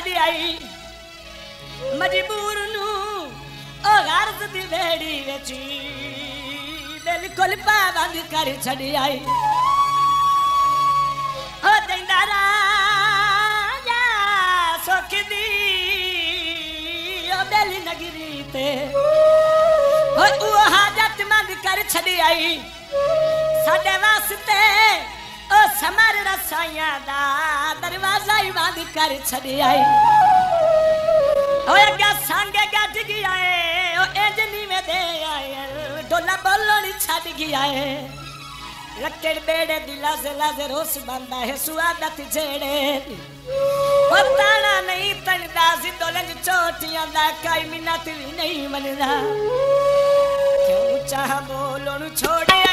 छड़ी आई मजबूर नू ओ गर्द दी बेड़ी वेची बिल्कुल पाबंद कर छड़ी आई ओ देंदारा या सुख दी ओ बेली नगरी ते ओ हाजत मंद कर छड़ी आई साडे वास्ते ओ समर रसाइया दा दरवाजा ही बंद कर छड़ी आई ओए क्या संगे गट गया है ओ एजनी में दे आए डोला बोलनी छड़ गया है लकड़ बेड़े दिला से लाजे रोस बंदा है सुआदत जेड़े ओ ताना नहीं तनदा जिंदोलन चोटियां दा काई मिन्नत भी नहीं मनदा क्यों चाह बोलणु छोड़े